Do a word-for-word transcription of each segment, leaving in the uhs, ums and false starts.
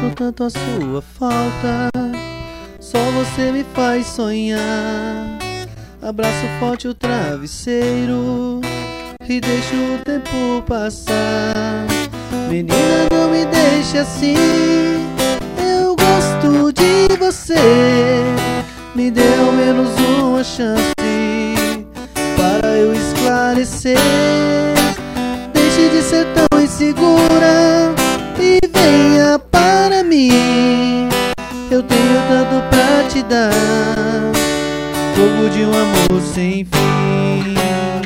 Sinto tanto a sua falta, só você me faz sonhar. Abraço forte o travesseiro e deixo o tempo passar. Menina, não me deixe assim, eu gosto de você. Me dê ao menos uma chance para eu esclarecer. Deixe de ser tão insegura e venha para mim. Eu tenho tanto pra te dar, fogo de um amor sem fim.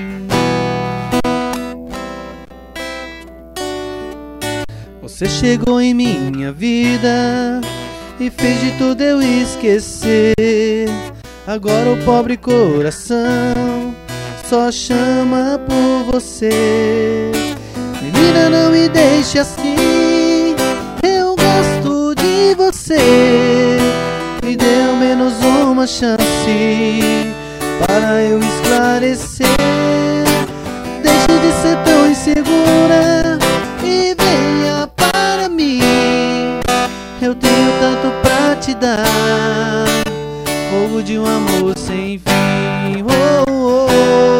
Você chegou em minha vida e fez de tudo eu esquecer. Agora o pobre coração só chama por você. Menina, não me deixe assim, eu gosto de você. Me dê ao menos uma chance para eu esclarecer. Deixe de ser tão insegura e venha para mim. Eu tenho tanto pra te dar, fogo de um amor sem fim. Oh, oh,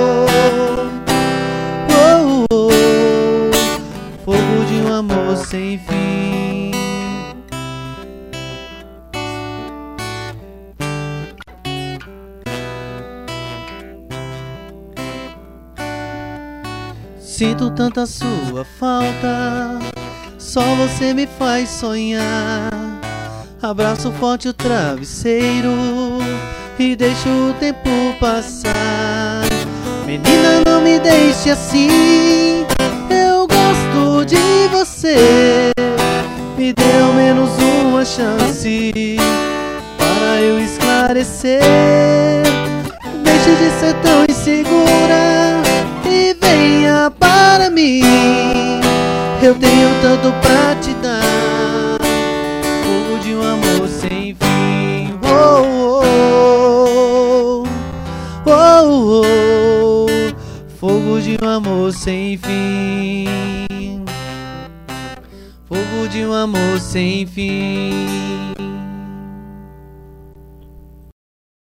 oh, oh, oh. Fogo de um amor sem fim. Sinto tanto a sua falta, só você me faz sonhar. Abraço forte o travesseiro e deixo o tempo passar. Menina, não me deixe assim, eu gosto de você. Me dê ao menos uma chance para eu esclarecer. Deixe de ser tão insegura e venha para mim. Eu tenho tanto pra te dar, fogo de um amor sem fim. Oh, oh, oh, oh, oh. Fogo de um amor sem fim. Fogo de um amor sem fim.